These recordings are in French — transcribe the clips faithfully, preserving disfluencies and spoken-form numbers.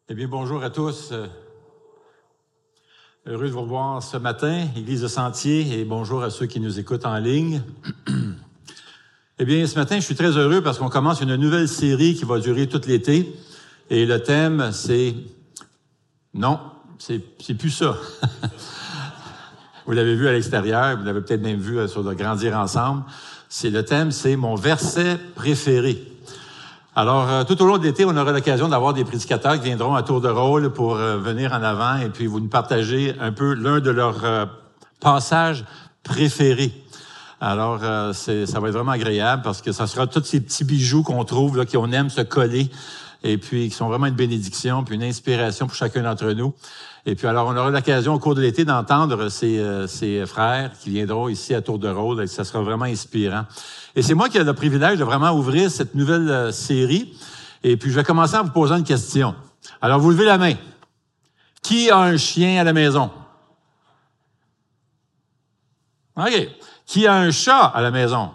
Eh bien, bonjour à tous. Heureux de vous revoir ce matin, Église de Sentier, et bonjour à ceux qui nous écoutent en ligne. Eh bien, ce matin, je suis très heureux parce qu'on commence une nouvelle série qui va durer tout l'été. Et le thème, c'est... Non, c'est, c'est plus ça. Vous l'avez vu à l'extérieur, vous l'avez peut-être même vu sur le Grandir ensemble. C'est, le thème, c'est mon verset préféré. Alors, euh, tout au long de l'été, on aura l'occasion d'avoir des prédicateurs qui viendront à tour de rôle pour euh, venir en avant et puis vous nous partager un peu l'un de leurs euh, passages préférés. Alors, euh, c'est, ça va être vraiment agréable parce que ça sera tous ces petits bijoux qu'on trouve, là, qu'on aime se coller et puis qui sont vraiment une bénédiction puis une inspiration pour chacun d'entre nous. Et puis, alors, on aura l'occasion au cours de l'été d'entendre ces, euh, ces frères qui viendront ici à tour de rôle et ça sera vraiment inspirant. Et c'est moi qui ai le privilège de vraiment ouvrir cette nouvelle euh, série. Et puis, je vais commencer en vous posant une question. Alors, vous levez la main. Qui a un chien à la maison? OK. Qui a un chat à la maison?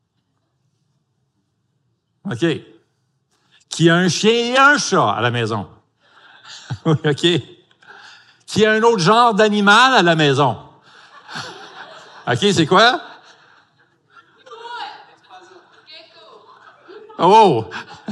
OK. Qui a un chien et un chat à la maison? OK. Qui a un autre genre d'animal à la maison? OK, c'est quoi? Oh!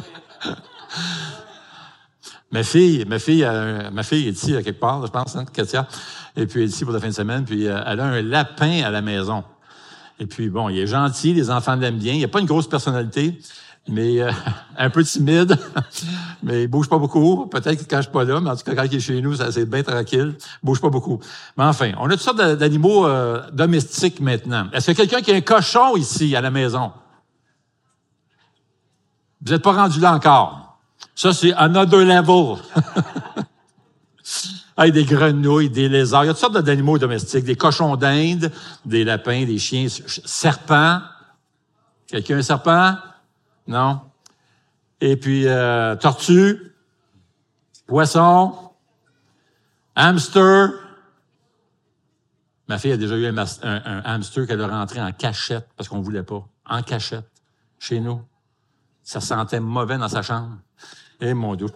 ma fille, ma fille, euh, ma fille est ici, à quelque part, je pense, hein, Katia. Et puis, elle est ici pour la fin de semaine. Puis, euh, elle a un lapin à la maison. Et puis, bon, il est gentil, les enfants l'aiment bien. Il n'a pas une grosse personnalité, mais euh, un peu timide. mais il bouge pas beaucoup. Peut-être quand je suis pas là, mais en tout cas, quand il est chez nous, ça, c'est bien tranquille. Il bouge pas beaucoup. Mais enfin, on a toutes sortes d'animaux euh, domestiques maintenant. Est-ce qu'il y a quelqu'un qui a un cochon ici, à la maison? Vous n'êtes pas rendu là encore. Ça, c'est another level. Hey, des grenouilles, des lézards. Il y a toutes sortes d'animaux domestiques. Des cochons d'Inde, des lapins, des chiens, serpents. Quelqu'un un serpent? Non. Et puis, euh, tortues, poissons, hamster. Ma fille a déjà eu un, un, un hamster qu'elle a rentré en cachette parce qu'on voulait pas. En cachette. Chez nous. Ça sentait mauvais dans sa chambre. Et mon Dieu.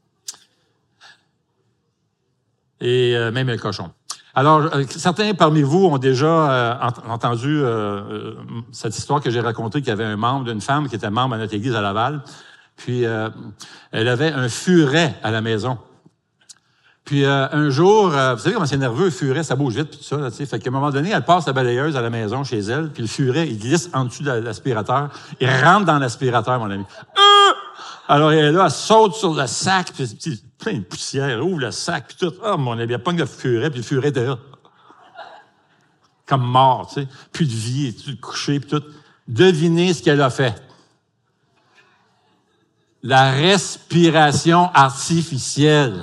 Et euh, même le cochon. Alors, euh, certains parmi vous ont déjà euh, ent- entendu euh, euh, cette histoire que j'ai racontée, qu'il y avait un membre d'une femme qui était membre à notre église à Laval. Puis, euh, elle avait un furet à la maison. Puis, euh, un jour, euh, vous savez comment c'est nerveux, le furet, ça bouge vite, puis tout ça, là, tu sais. Fait qu'à un moment donné, elle passe la balayeuse à la maison chez elle, puis le furet, il glisse en dessous de l'aspirateur. Il rentre dans l'aspirateur, mon ami. Euh! Alors, elle est là, elle saute sur le sac, puis, puis plein de poussière, elle ouvre le sac, puis tout. Ah, oh, mon ami, elle pogne le furet, puis le furet était là. Comme mort, tu sais. Plus de vie, tout couché, puis tout. Devinez ce qu'elle a fait. La respiration artificielle.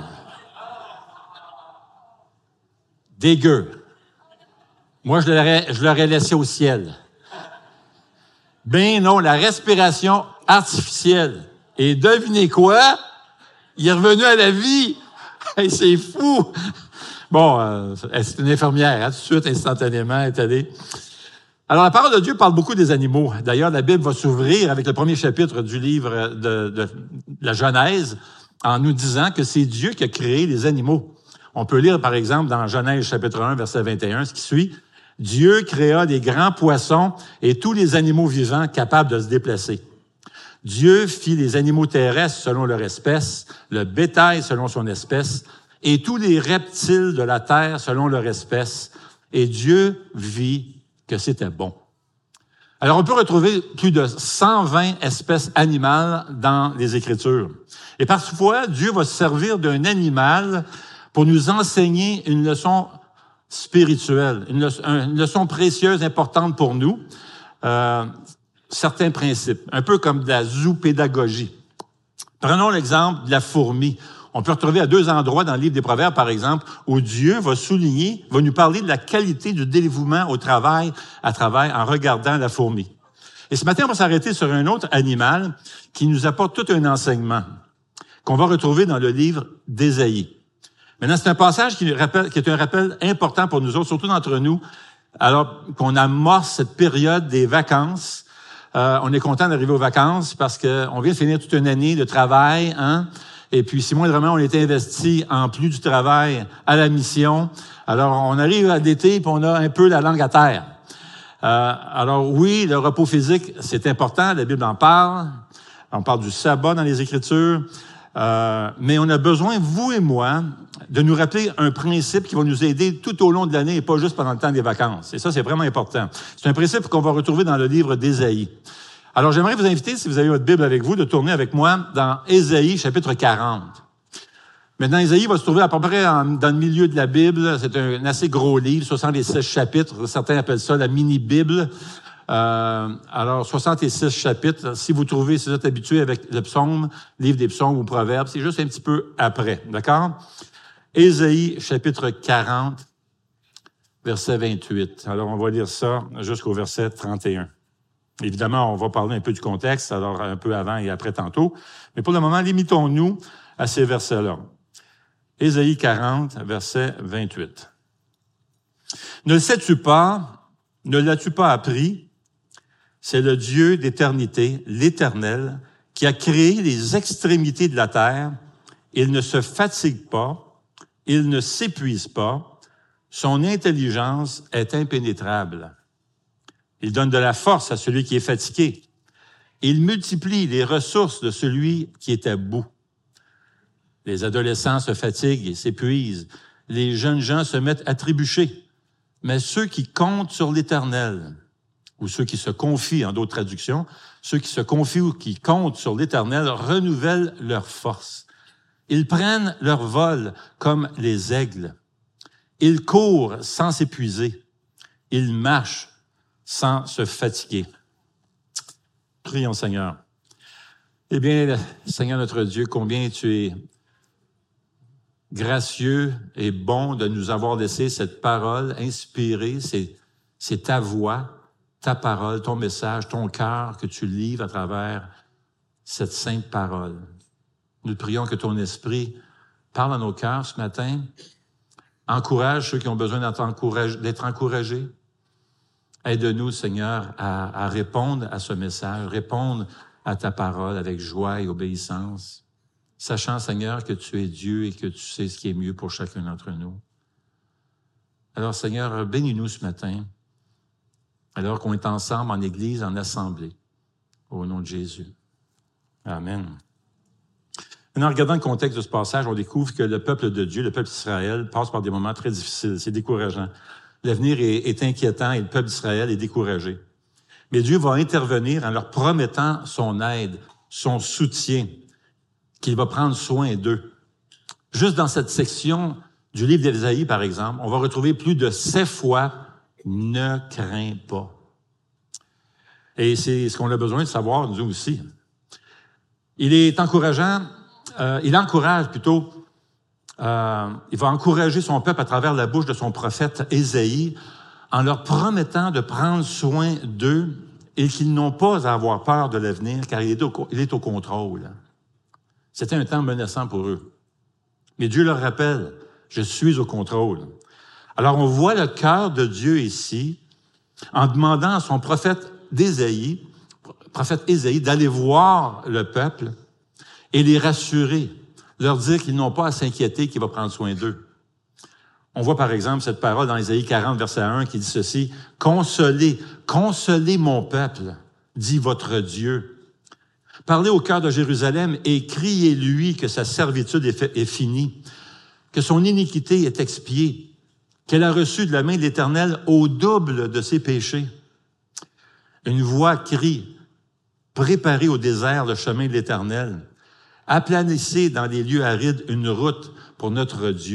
Dégueu. Moi, je l'aurais, je l'aurais laissé au ciel. Ben non, la respiration artificielle. Et devinez quoi? Il est revenu à la vie. Hey, c'est fou. Bon, euh, c'est une infirmière, hein, tout de suite, instantanément, elle est allée. Alors, la parole de Dieu parle beaucoup des animaux. D'ailleurs, la Bible va s'ouvrir avec le premier chapitre du livre de, de, de la Genèse en nous disant que c'est Dieu qui a créé les animaux. On peut lire, par exemple, dans Genèse chapitre un, verset vingt et un, ce qui suit. Dieu créa des grands poissons et tous les animaux vivants capables de se déplacer. Dieu fit les animaux terrestres selon leur espèce, le bétail selon son espèce, et tous les reptiles de la terre selon leur espèce. Et Dieu vit que c'était bon. Alors, on peut retrouver plus de cent vingt espèces animales dans les Écritures. Et parfois, Dieu va se servir d'un animal pour nous enseigner une leçon spirituelle, une leçon, une leçon précieuse, importante pour nous, euh, certains principes, un peu comme de la zoopédagogie. Prenons l'exemple de la fourmi. On peut retrouver à deux endroits dans le livre des Proverbes, par exemple, où Dieu va souligner, va nous parler de la qualité du dévouement au travail à travers, en regardant la fourmi. Et ce matin, on va s'arrêter sur un autre animal qui nous apporte tout un enseignement qu'on va retrouver dans le livre d'Ésaïe. Maintenant, c'est un passage qui, rappelle, qui est un rappel important pour nous autres, surtout d'entre nous, alors qu'on amorce cette période des vacances. Euh, on est content d'arriver aux vacances parce qu'on vient de finir toute une année de travail, hein? Et puis, si moindrement, on était investi en plus du travail à la mission. Alors, on arrive à l'été, puis on a un peu la langue à terre. Euh, alors, oui, le repos physique, c'est important, la Bible en parle. On parle du sabbat dans les Écritures. Euh, mais on a besoin, vous et moi, de nous rappeler un principe qui va nous aider tout au long de l'année et pas juste pendant le temps des vacances. Et ça, c'est vraiment important. C'est un principe qu'on va retrouver dans le livre d'Ésaïe. Alors, j'aimerais vous inviter, si vous avez votre Bible avec vous, de tourner avec moi dans Ésaïe, chapitre quarante. Maintenant, Ésaïe va se trouver à peu près en, dans le milieu de la Bible. C'est un assez gros livre, soixante-seize chapitres. Certains appellent ça la mini-Bible. Euh, alors, soixante-seize chapitres. Si vous trouvez, si vous êtes habitué avec le psaume, livre des psaumes ou proverbes, c'est juste un petit peu après. D'accord? Ésaïe, chapitre quarante, verset vingt-huit. Alors, on va lire ça jusqu'au verset trente et un. Évidemment, on va parler un peu du contexte, alors un peu avant et après tantôt. Mais pour le moment, limitons-nous à ces versets-là. Ésaïe quarante, verset vingt-huit. Ne le sais-tu pas, ne l'as-tu pas appris? C'est le Dieu d'éternité, l'Éternel, qui a créé les extrémités de la terre. Il ne se fatigue pas, il ne s'épuise pas, son intelligence est impénétrable. Il donne de la force à celui qui est fatigué. Il multiplie les ressources de celui qui est à bout. Les adolescents se fatiguent et s'épuisent. Les jeunes gens se mettent à trébucher. Mais ceux qui comptent sur l'Éternel, ou ceux qui se confient, en d'autres traductions, ceux qui se confient ou qui comptent sur l'Éternel renouvellent leur force. Ils prennent leur vol comme les aigles. Ils courent sans s'épuiser. Ils marchent sans se fatiguer. Prions, Seigneur. Eh bien, Seigneur notre Dieu, combien tu es gracieux et bon de nous avoir laissé cette parole inspirée. C'est, c'est ta voix, ta parole, ton message, ton cœur que tu livres à travers cette sainte parole. Nous te prions que ton esprit parle à nos cœurs ce matin, encourage ceux qui ont besoin d'être encouragés, d'être encouragés. Aide-nous, Seigneur, à, à répondre à ce message, répondre à ta parole avec joie et obéissance, sachant, Seigneur, que tu es Dieu et que tu sais ce qui est mieux pour chacun d'entre nous. Alors, Seigneur, bénis-nous ce matin, alors qu'on est ensemble en Église, en assemblée, au nom de Jésus. Amen. Maintenant, en regardant le contexte de ce passage, on découvre que le peuple de Dieu, le peuple d'Israël, passe par des moments très difficiles. C'est décourageant. L'avenir est, est inquiétant et le peuple d'Israël est découragé. Mais Dieu va intervenir en leur promettant son aide, son soutien, qu'il va prendre soin d'eux. Juste dans cette section du livre d'Ésaïe, par exemple, on va retrouver plus de sept fois « ne crains pas ». Et c'est ce qu'on a besoin de savoir, nous aussi. Il est encourageant, euh, il encourage plutôt, euh, il va encourager son peuple à travers la bouche de son prophète Ésaïe en leur promettant de prendre soin d'eux et qu'ils n'ont pas à avoir peur de l'avenir car il est au, il est au contrôle. C'était un temps menaçant pour eux. Mais Dieu leur rappelle, je suis au contrôle. Alors on voit le cœur de Dieu ici en demandant à son prophète d'Ésaïe, prophète Ésaïe, d'aller voir le peuple et les rassurer, leur dire qu'ils n'ont pas à s'inquiéter, qu'il va prendre soin d'eux. On voit par exemple cette parole dans Ésaïe quarante, verset un, qui dit ceci, « Consolez, consolez mon peuple, dit votre Dieu. Parlez au cœur de Jérusalem et criez-lui que sa servitude est, fait, est finie, que son iniquité est expiée, qu'elle a reçu de la main de l'Éternel au double de ses péchés. » Une voix crie, « Préparez au désert le chemin de l'Éternel. Aplanissez dans les lieux arides une route pour notre Dieu. »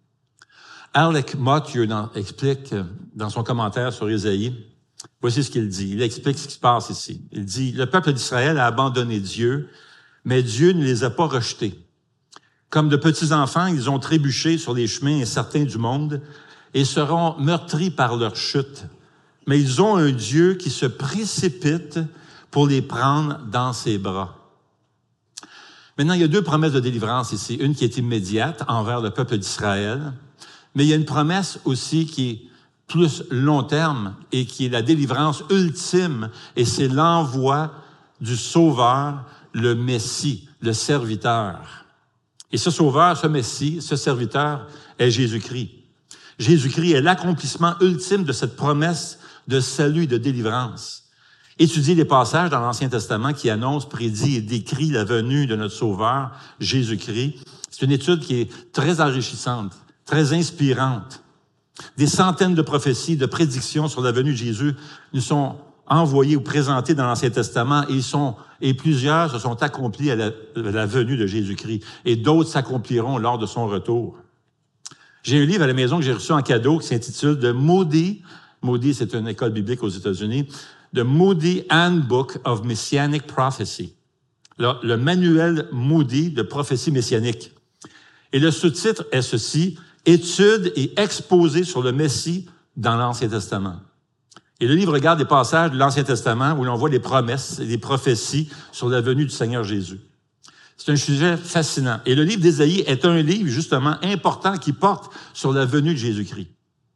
Alec Motyer dans, explique dans son commentaire sur Ésaïe, voici ce qu'il dit. Il explique ce qui se passe ici. Il dit, « Le peuple d'Israël a abandonné Dieu, mais Dieu ne les a pas rejetés. Comme de petits enfants, ils ont trébuché sur les chemins incertains du monde et seront meurtris par leur chute. Mais ils ont un Dieu qui se précipite pour les prendre dans ses bras. » Maintenant, il y a deux promesses de délivrance ici. Une qui est immédiate envers le peuple d'Israël, mais il y a une promesse aussi qui est plus long terme et qui est la délivrance ultime, et c'est l'envoi du Sauveur, le Messie, le serviteur. Et ce sauveur, ce Messie, ce serviteur est Jésus-Christ. Jésus-Christ est l'accomplissement ultime de cette promesse de salut et de délivrance. Étudiez les passages dans l'Ancien Testament qui annoncent, prédit et décrit la venue de notre Sauveur, Jésus-Christ. C'est une étude qui est très enrichissante, très inspirante. Des centaines de prophéties, de prédictions sur la venue de Jésus nous sont envoyées ou présentées dans l'Ancien Testament et, ils sont, et plusieurs se sont accomplis à la, à la venue de Jésus-Christ et d'autres s'accompliront lors de son retour. J'ai un livre à la maison que j'ai reçu en cadeau qui s'intitule « The Moody ». Moody, c'est une école biblique aux États-Unis. « The Moody Handbook of Messianic Prophecy ». Le, le manuel Moody de prophétie messianique. Et le sous-titre est ceci, « Études et exposés sur le Messie dans l'Ancien Testament ». Et le livre regarde des passages de l'Ancien Testament où l'on voit les promesses et les prophéties sur la venue du Seigneur Jésus. C'est un sujet fascinant. Et le livre d'Ésaïe est un livre, justement, important qui porte sur la venue de Jésus-Christ.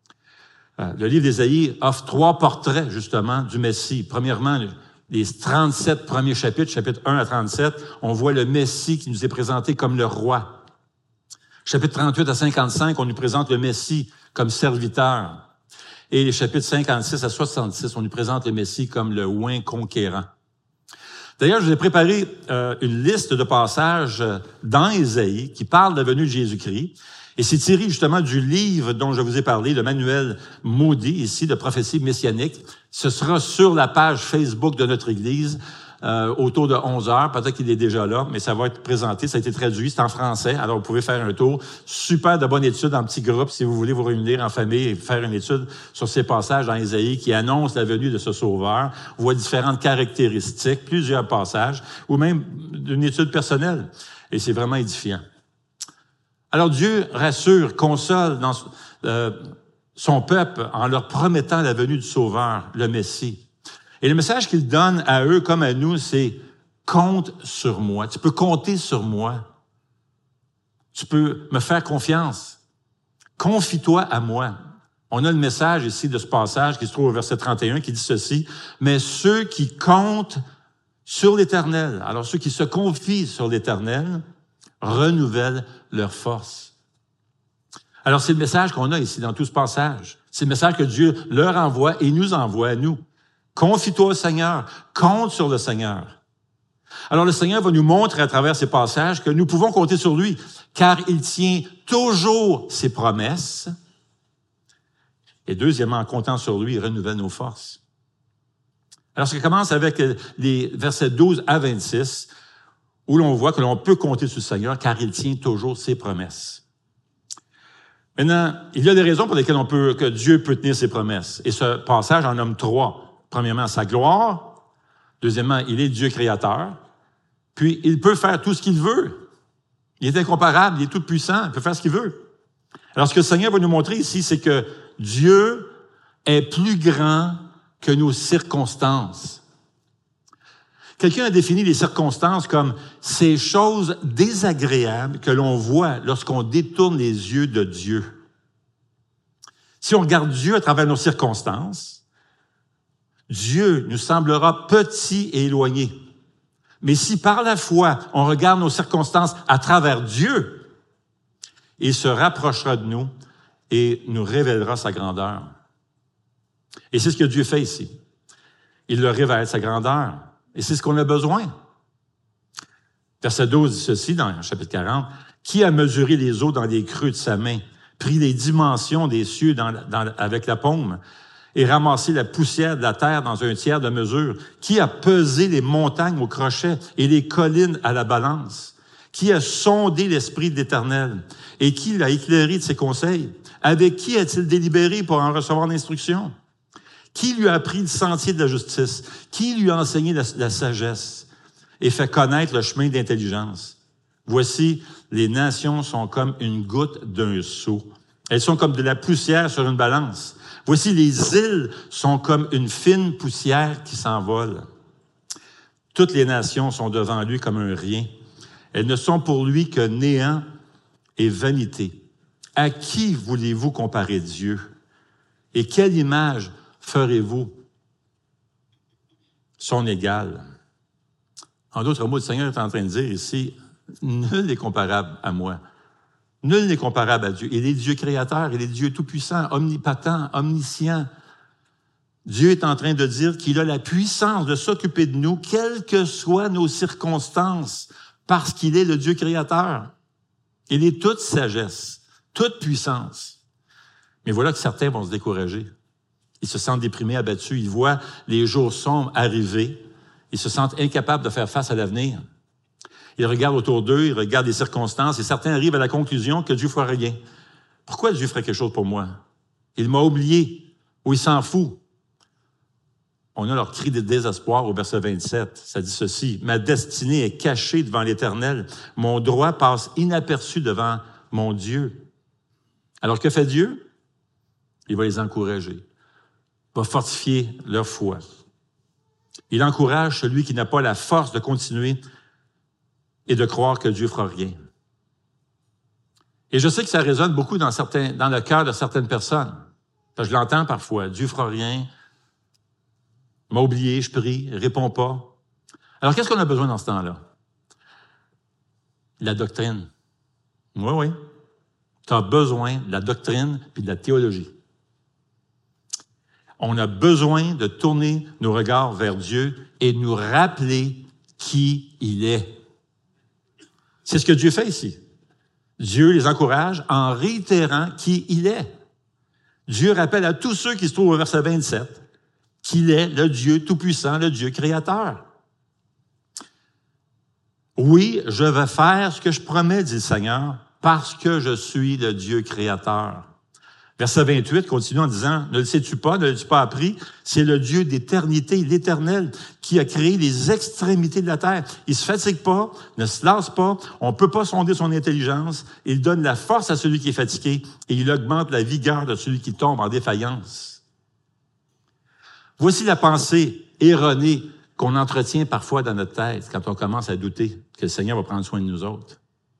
Le livre d'Ésaïe offre trois portraits, justement, du Messie. Premièrement, les trente-sept premiers chapitres, chapitres un à trente-sept, on voit le Messie qui nous est présenté comme le roi. Chapitre trente-huit à cinquante-cinq, on nous présente le Messie comme serviteur. Et les chapitres cinquante-six à soixante-six, on nous présente le Messie comme le oint conquérant. D'ailleurs, je vous ai préparé euh, une liste de passages dans Ésaïe qui parlent de la venue de Jésus-Christ. Et c'est tiré justement du livre dont je vous ai parlé, le manuel Moody, ici, de prophétie messianique. Ce sera sur la page Facebook de notre Église euh, autour de onze heures. Peut-être qu'il est déjà là, mais ça va être présenté. Ça a été traduit, c'est en français. Alors, vous pouvez faire un tour. Super de bonne étude en petits groupes si vous voulez vous réunir en famille et faire une étude sur ces passages dans Ésaïe qui annoncent la venue de ce Sauveur. On voit différentes caractéristiques, plusieurs passages, ou même une étude personnelle. Et c'est vraiment édifiant. Alors Dieu rassure, console dans, euh, son peuple en leur promettant la venue du Sauveur, le Messie. Et le message qu'il donne à eux comme à nous, c'est « compte sur moi ». Tu peux compter sur moi. Tu peux me faire confiance. Confie-toi à moi. On a le message ici de ce passage qui se trouve au verset trente et un qui dit ceci « Mais ceux qui comptent sur l'Éternel, alors ceux qui se confient sur l'Éternel, renouvellent leur force. » Alors, c'est le message qu'on a ici dans tout ce passage. C'est le message que Dieu leur envoie et nous envoie à nous. Confie-toi au Seigneur. Compte sur le Seigneur. Alors, le Seigneur va nous montrer à travers ces passages que nous pouvons compter sur lui, car il tient toujours ses promesses. Et deuxièmement, en comptant sur lui, il renouvelle nos forces. Alors, ça commence avec les versets douze à vingt-six, où l'on voit que l'on peut compter sur le Seigneur, car il tient toujours ses promesses. Maintenant, il y a des raisons pour lesquelles on peut, que Dieu peut tenir ses promesses. Et ce passage en nomme trois. Premièrement, sa gloire. Deuxièmement, il est Dieu créateur. Puis, il peut faire tout ce qu'il veut. Il est incomparable, il est tout puissant, il peut faire ce qu'il veut. Alors, ce que le Seigneur va nous montrer ici, c'est que Dieu est plus grand que nos circonstances. Quelqu'un a défini les circonstances comme ces choses désagréables que l'on voit lorsqu'on détourne les yeux de Dieu. Si on regarde Dieu à travers nos circonstances, Dieu nous semblera petit et éloigné. Mais si par la foi, on regarde nos circonstances à travers Dieu, il se rapprochera de nous et nous révélera sa grandeur. Et c'est ce que Dieu fait ici. Il leur révèle sa grandeur. Et c'est ce qu'on a besoin. Verset douze dit ceci dans le chapitre quarante. « Qui a mesuré les eaux dans les creux de sa main, pris les dimensions des cieux dans, dans, avec la paume et ramassé la poussière de la terre dans un tiers de mesure? Qui a pesé les montagnes au crochet et les collines à la balance? Qui a sondé l'esprit de l'Éternel et qui l'a éclairé de ses conseils? Avec qui a-t-il délibéré pour en recevoir l'instruction? Qui lui a appris le sentier de la justice? Qui lui a enseigné la, la sagesse et fait connaître le chemin d'intelligence? Voici, les nations sont comme une goutte d'un seau. Elles sont comme de la poussière sur une balance. Voici, les îles sont comme une fine poussière qui s'envole. Toutes les nations sont devant lui comme un rien. Elles ne sont pour lui que néant et vanité. À qui voulez-vous comparer Dieu? Et quelle image ferez-vous son égal? En d'autres mots, le Seigneur est en train de dire ici, Nul n'est comparable à moi. Nul n'est comparable à Dieu. Il est Dieu créateur, il est Dieu tout-puissant, omnipotent, omniscient. Dieu est en train de dire qu'il a la puissance de s'occuper de nous, quelles que soient nos circonstances, parce qu'il est le Dieu créateur. Il est toute sagesse, toute puissance. Mais voilà que certains vont se décourager. Ils se sentent déprimés, abattus. Ils voient les jours sombres arriver. Ils se sentent incapables de faire face à l'avenir. Ils regardent autour d'eux, ils regardent les circonstances, et certains arrivent à la conclusion que Dieu ne fera rien. Pourquoi Dieu ferait quelque chose pour moi? Il m'a oublié, ou il s'en fout. On a leur cri de désespoir au verset vingt-sept. Ça dit ceci: « Ma destinée est cachée devant l'Éternel. Mon droit passe inaperçu devant mon Dieu. » Alors, que fait Dieu? Il va les encourager. Il va fortifier leur foi. Il encourage celui qui n'a pas la force de continuer et de croire que Dieu fera rien. Et je sais que ça résonne beaucoup dans, certains, dans le cœur de certaines personnes. Parce que je l'entends parfois. Dieu fera rien. Il m'a oublié, je prie, il répond pas. Alors, qu'est-ce qu'on a besoin dans ce temps-là? La doctrine. Oui, oui. Tu as besoin de la doctrine puis de la théologie. On a besoin de tourner nos regards vers Dieu et de nous rappeler qui il est. C'est ce que Dieu fait ici. Dieu les encourage en réitérant qui il est. Dieu rappelle à tous ceux qui se trouvent au verset vingt-sept qu'il est le Dieu tout-puissant, le Dieu créateur. Oui, je vais faire ce que je promets, dit le Seigneur, parce que je suis le Dieu créateur. Verset vingt-huit continue en disant, ne le sais-tu pas, ne l'as-tu pas appris? C'est le Dieu d'éternité, l'Éternel, qui a créé les extrémités de la terre. Il se fatigue pas, ne se lasse pas, on peut pas sonder son intelligence. Il donne la force à celui qui est fatigué et il augmente la vigueur de celui qui tombe en défaillance. Voici la pensée erronée qu'on entretient parfois dans notre tête quand on commence à douter que le Seigneur va prendre soin de nous autres.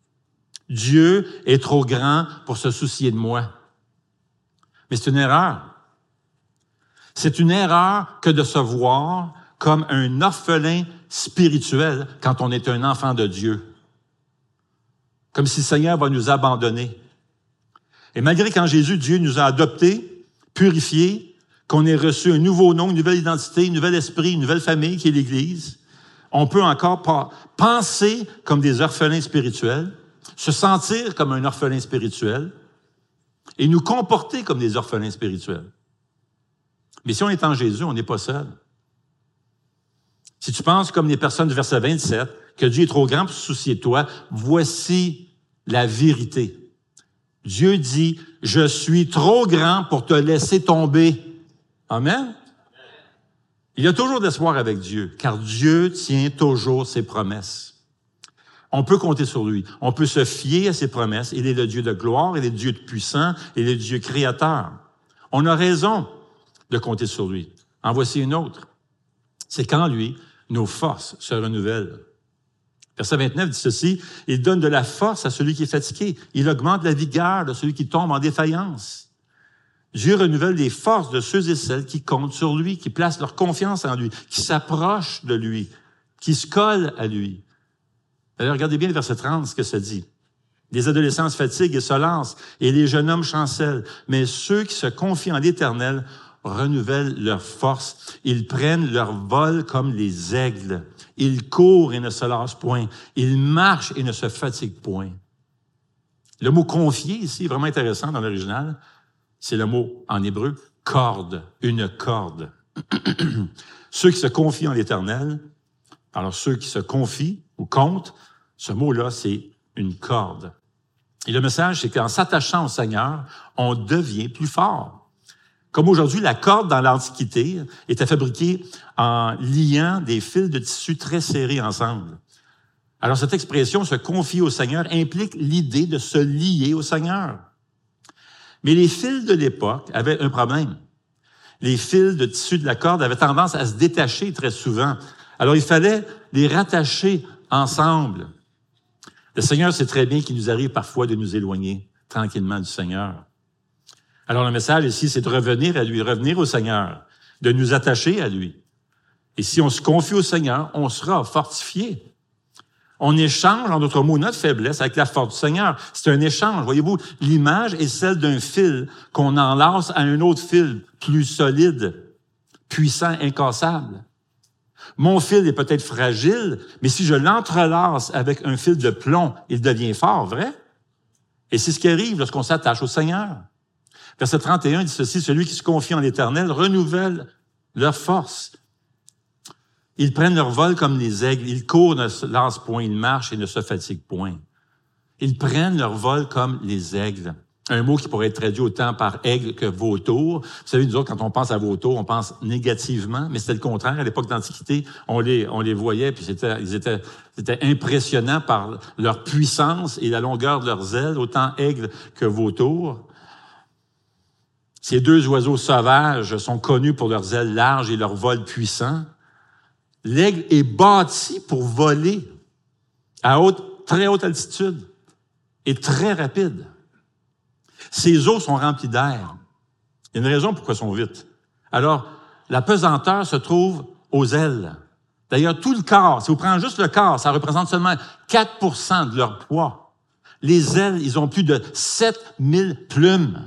Dieu est trop grand pour se soucier de moi. Mais c'est une erreur. C'est une erreur que de se voir comme un orphelin spirituel quand on est un enfant de Dieu. Comme si le Seigneur va nous abandonner. Et malgré qu'en Jésus, Dieu nous a adoptés, purifiés, qu'on ait reçu un nouveau nom, une nouvelle identité, un nouvel esprit, une nouvelle famille qui est l'Église, on peut encore pas penser comme des orphelins spirituels, se sentir comme un orphelin spirituel et nous comporter comme des orphelins spirituels. Mais si on est en Jésus, on n'est pas seul. Si tu penses comme les personnes du verset vingt-sept, que Dieu est trop grand pour se soucier de toi, voici la vérité. Dieu dit, je suis trop grand pour te laisser tomber. Amen. Il y a toujours d'espoir avec Dieu, car Dieu tient toujours ses promesses. On peut compter sur lui. On peut se fier à ses promesses. Il est le Dieu de gloire, il est le Dieu de puissant, il est le Dieu créateur. On a raison de compter sur lui. En voici une autre. C'est qu'en lui, nos forces se renouvellent. Verset vingt-neuf dit ceci, « Il donne de la force à celui qui est fatigué. Il augmente la vigueur de celui qui tombe en défaillance. » Dieu renouvelle les forces de ceux et celles qui comptent sur lui, qui placent leur confiance en lui, qui s'approchent de lui, qui se collent à lui. Alors, regardez bien le verset trente, ce que ça dit. Les adolescents se fatiguent et se lancent, et les jeunes hommes chancellent. Mais ceux qui se confient en l'Éternel renouvellent leurs forces. Ils prennent leur vol comme les aigles. Ils courent et ne se lassent point. Ils marchent et ne se fatiguent point. Le mot « confier » ici est vraiment intéressant dans l'original. C'est le mot en hébreu « corde », une corde. Ceux qui se confient en l'Éternel, alors ceux qui se confient ou comptent, ce mot-là, c'est une corde. Et le message, c'est qu'en s'attachant au Seigneur, on devient plus fort. Comme aujourd'hui, la corde dans l'Antiquité était fabriquée en liant des fils de tissu très serrés ensemble. Alors cette expression, se confier au Seigneur, implique l'idée de se lier au Seigneur. Mais les fils de l'époque avaient un problème. Les fils de tissu de la corde avaient tendance à se détacher très souvent. Alors, il fallait les rattacher ensemble. Le Seigneur sait très bien qu'il nous arrive parfois de nous éloigner tranquillement du Seigneur. Alors, le message ici, c'est de revenir à lui, revenir au Seigneur, de nous attacher à lui. Et si on se confie au Seigneur, on sera fortifié. On échange, en d'autres mots, notre faiblesse avec la force du Seigneur. C'est un échange. Voyez-vous, l'image est celle d'un fil qu'on enlace à un autre fil plus solide, puissant, incassable. Mon fil est peut-être fragile, mais si je l'entrelace avec un fil de plomb, il devient fort, vrai? Et c'est ce qui arrive lorsqu'on s'attache au Seigneur. Verset trente et un dit ceci, « Celui qui se confie en l'Éternel renouvelle leur force. Ils prennent leur vol comme les aigles, ils courent, ne se lancent point, ils marchent et ne se fatiguent point. » Ils prennent leur vol comme les aigles. Un mot qui pourrait être traduit autant par aigle que vautour. Vous savez, nous autres, quand on pense à vautour, on pense négativement, mais c'était le contraire. À l'époque d'Antiquité, on les, on les voyait, puis c'était, ils étaient, c'était impressionnants par leur puissance et la longueur de leurs ailes, autant aigle que vautour. Ces deux oiseaux sauvages sont connus pour leurs ailes larges et leur vol puissant. L'aigle est bâti pour voler à haute, très haute altitude et très rapide. Ses os sont remplis d'air. Il y a une raison pourquoi ils sont vite. Alors, la pesanteur se trouve aux ailes. D'ailleurs, tout le corps, si vous prenez juste le corps, ça représente seulement quatre pour cent de leur poids. Les ailes, ils ont plus de sept mille plumes.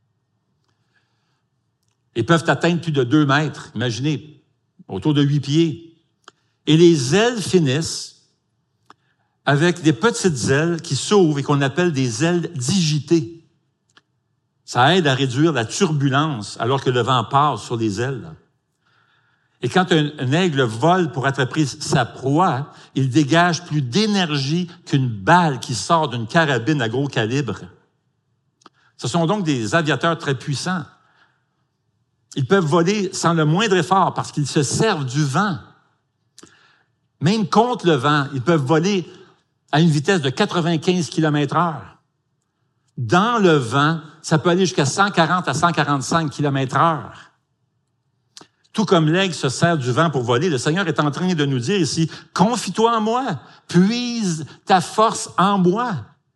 Ils peuvent atteindre plus de deux mètres, imaginez, autour de huit pieds. Et les ailes finissent avec des petites ailes qui s'ouvrent et qu'on appelle des ailes digitées. Ça aide à réduire la turbulence alors que le vent passe sur les ailes. Et quand un, un aigle vole pour attraper sa proie, il dégage plus d'énergie qu'une balle qui sort d'une carabine à gros calibre. Ce sont donc des aviateurs très puissants. Ils peuvent voler sans le moindre effort parce qu'ils se servent du vent. Même contre le vent, ils peuvent voler à une vitesse de quatre-vingt-quinze kilomètres heure. Dans le vent, ça peut aller jusqu'à cent quarante à cent quarante-cinq kilomètres heure. Tout comme l'aigle se sert du vent pour voler, le Seigneur est en train de nous dire ici, « Confie-toi en moi, puise ta force en moi. »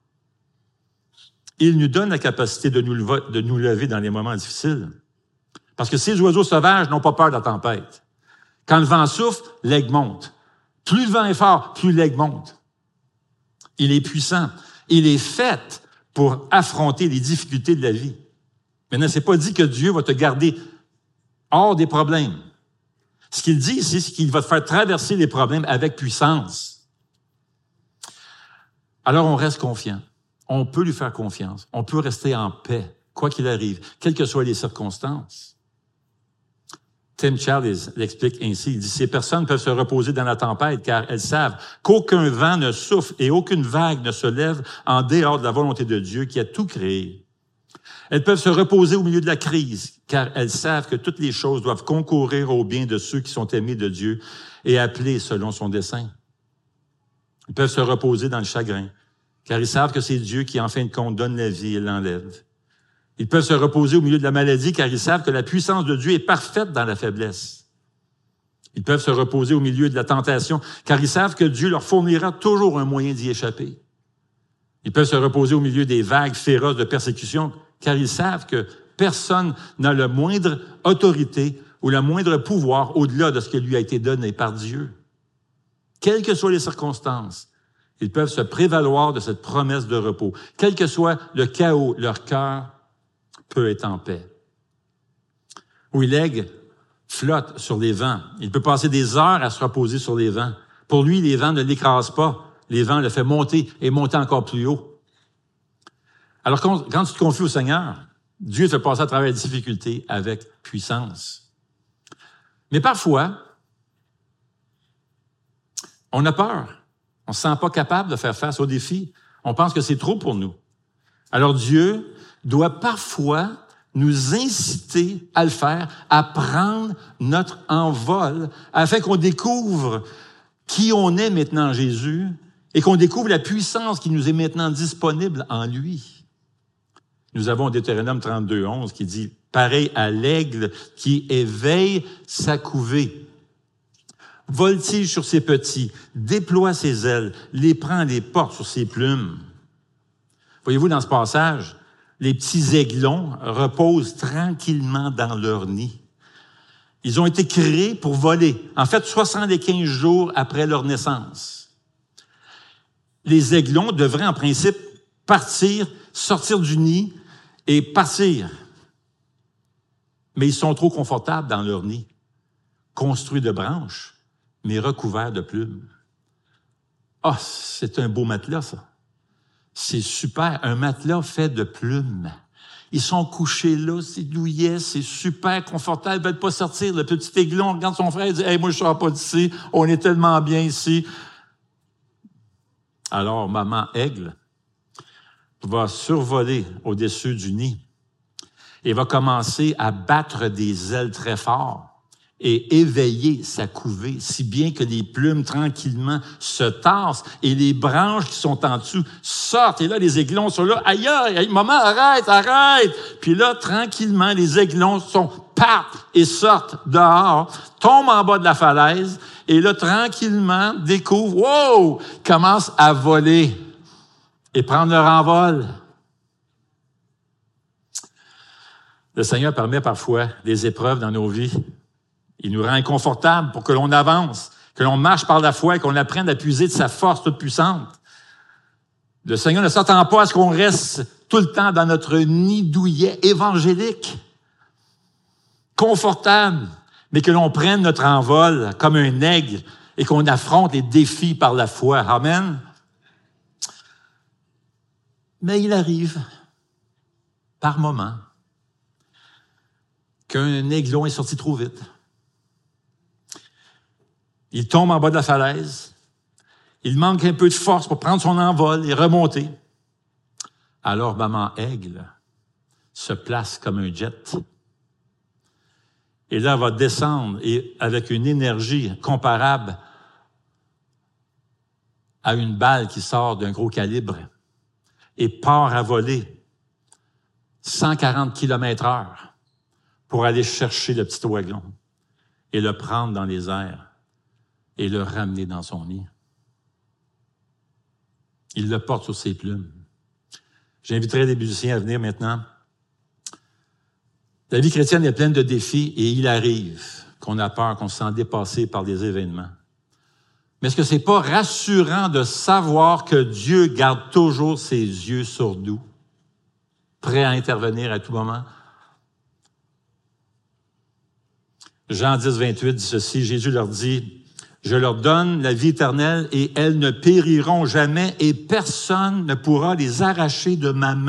Il nous donne la capacité de nous, lever, de nous lever dans les moments difficiles. Parce que ces oiseaux sauvages n'ont pas peur de la tempête. Quand le vent souffle, l'aigle monte. Plus le vent est fort, plus l'aigle monte. Il est puissant. Il est fait pour affronter les difficultés de la vie. Maintenant, c'est pas dit que Dieu va te garder hors des problèmes. Ce qu'il dit ici, c'est qu'il va te faire traverser les problèmes avec puissance. Alors, on reste confiant. On peut lui faire confiance. On peut rester en paix, quoi qu'il arrive, quelles que soient les circonstances. Tim Challies l'explique ainsi. Il dit, ces personnes peuvent se reposer dans la tempête car elles savent qu'aucun vent ne souffle et aucune vague ne se lève en dehors de la volonté de Dieu qui a tout créé. Elles peuvent se reposer au milieu de la crise car elles savent que toutes les choses doivent concourir au bien de ceux qui sont aimés de Dieu et appelés selon son dessein. Ils peuvent se reposer dans le chagrin car ils savent que c'est Dieu qui, en fin de compte, donne la vie et l'enlève. Ils peuvent se reposer au milieu de la maladie car ils savent que la puissance de Dieu est parfaite dans la faiblesse. Ils peuvent se reposer au milieu de la tentation car ils savent que Dieu leur fournira toujours un moyen d'y échapper. Ils peuvent se reposer au milieu des vagues féroces de persécution car ils savent que personne n'a la moindre autorité ou le moindre pouvoir au-delà de ce qui lui a été donné par Dieu. Quelles que soient les circonstances, ils peuvent se prévaloir de cette promesse de repos. Quel que soit le chaos, leur cœur peut être en paix. Oui, l'aigle flotte sur les vents. Il peut passer des heures à se reposer sur les vents. Pour lui, les vents ne l'écrasent pas. Les vents le font monter et monter encore plus haut. Alors, quand, quand tu te confies au Seigneur, Dieu te fait passer à travers les difficultés avec puissance. Mais parfois, on a peur. On ne se sent pas capable de faire face aux défis. On pense que c'est trop pour nous. Alors, Dieu doit parfois nous inciter à le faire, à prendre notre envol, afin qu'on découvre qui on est maintenant en Jésus et qu'on découvre la puissance qui nous est maintenant disponible en lui. Nous avons Deutéronome trente-deux, onze qui dit « Pareil à l'aigle qui éveille sa couvée, voltige sur ses petits, déploie ses ailes, les prend, les porte sur ses plumes. » Voyez-vous, dans ce passage, les petits aiglons reposent tranquillement dans leur nid. Ils ont été créés pour voler. En fait, soixante-quinze jours après leur naissance. les aiglons devraient en principe partir, sortir du nid et partir. Mais ils sont trop confortables dans leur nid, construits de branches, mais recouverts de plumes. Ah, oh, c'est un beau matelas, ça. C'est super, un matelas fait de plumes. Ils sont couchés là, c'est douillet, c'est super confortable, ils ne veulent pas sortir. Le petit aiglon regarde son frère et dit « Hey, moi, je ne sors pas d'ici, on est tellement bien ici. » Alors, maman aigle va survoler au-dessus du nid et va commencer à battre des ailes très fort et éveiller sa couvée, si bien que les plumes tranquillement se tassent et les branches qui sont en dessous sortent. Et là, les aiglons sont là. Aïe, aïe, maman, arrête, arrête! Puis là, tranquillement, les aiglons sont partent et sortent dehors, tombent en bas de la falaise et là, tranquillement, découvrent, wow, commencent à voler et prendre leur envol. Le Seigneur permet parfois des épreuves dans nos vies. Il nous rend inconfortables pour que l'on avance, que l'on marche par la foi et qu'on apprenne à puiser de sa force toute puissante. Le Seigneur ne s'attend pas à ce qu'on reste tout le temps dans notre nid douillet évangélique, confortable, mais que l'on prenne notre envol comme un aigle et qu'on affronte les défis par la foi. Amen. Mais il arrive, par moments, qu'un aiglon est sorti trop vite. Il tombe en bas de la falaise. Il manque un peu de force pour prendre son envol et remonter. Alors, maman aigle se place comme un jet. Et là, elle va descendre et avec une énergie comparable à une balle qui sort d'un gros calibre et part à voler cent quarante kilomètres heure pour aller chercher le petit aiglon et le prendre dans les airs et le ramener dans son nid. Il le porte sur ses plumes. J'inviterai les musiciens à venir maintenant. La vie chrétienne est pleine de défis et il arrive qu'on a peur, qu'on se sent dépassé par des événements. Mais est-ce que c'est pas rassurant de savoir que Dieu garde toujours ses yeux sur nous, prêt à intervenir à tout moment? Jean dix, vingt-huit dit ceci, Jésus leur dit, « Je leur donne la vie éternelle et elles ne périront jamais et personne ne pourra les arracher de ma main. »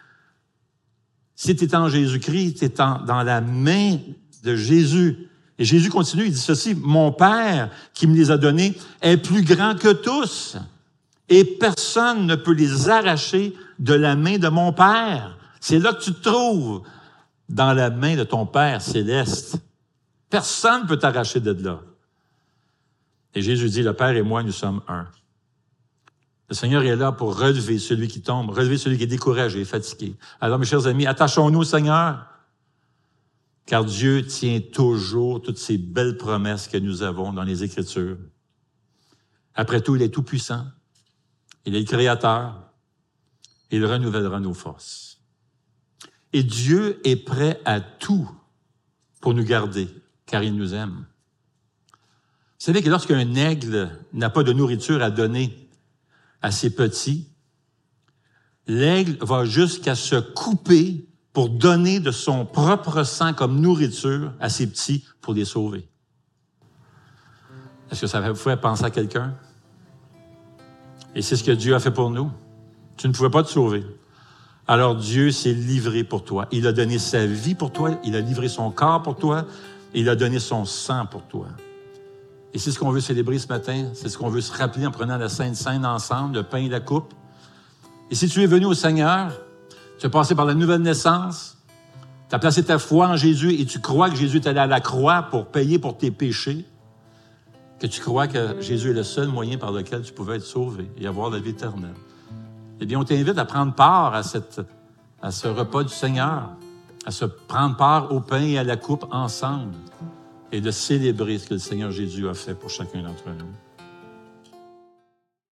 Si tu es en Jésus-Christ, tu es dans la main de Jésus. Et Jésus continue, il dit ceci, « Mon Père qui me les a donnés est plus grand que tous et personne ne peut les arracher de la main de mon Père. » C'est là que tu te trouves, dans la main de ton Père céleste. Personne ne peut t'arracher de là. Et Jésus dit, « Le Père et moi, nous sommes un. » Le Seigneur est là pour relever celui qui tombe, relever celui qui est découragé, fatigué. Alors, mes chers amis, attachons-nous au Seigneur, car Dieu tient toujours toutes ces belles promesses que nous avons dans les Écritures. Après tout, il est tout-puissant. Il est le Créateur. Il renouvellera nos forces. Et Dieu est prêt à tout pour nous garder, car il nous aime. Vous savez que lorsqu'un aigle n'a pas de nourriture à donner à ses petits, l'aigle va jusqu'à se couper pour donner de son propre sang comme nourriture à ses petits pour les sauver. Est-ce que ça vous fait penser à quelqu'un? Et c'est ce que Dieu a fait pour nous. Tu ne pouvais pas te sauver. Alors Dieu s'est livré pour toi. Il a donné sa vie pour toi, il a livré son corps pour toi, et il a donné son sang pour toi. Et c'est ce qu'on veut célébrer ce matin, c'est ce qu'on veut se rappeler en prenant la Sainte Seine ensemble, le pain et la coupe. Et si tu es venu au Seigneur, tu es passé par la nouvelle naissance, tu as placé ta foi en Jésus et tu crois que Jésus est allé à la croix pour payer pour tes péchés, que tu crois que Jésus est le seul moyen par lequel tu pouvais être sauvé et avoir la vie éternelle. Eh bien, on t'invite à prendre part à, cette, à ce repas du Seigneur, à se prendre part au pain et à la coupe ensemble et de célébrer ce que le Seigneur Jésus a fait pour chacun d'entre nous.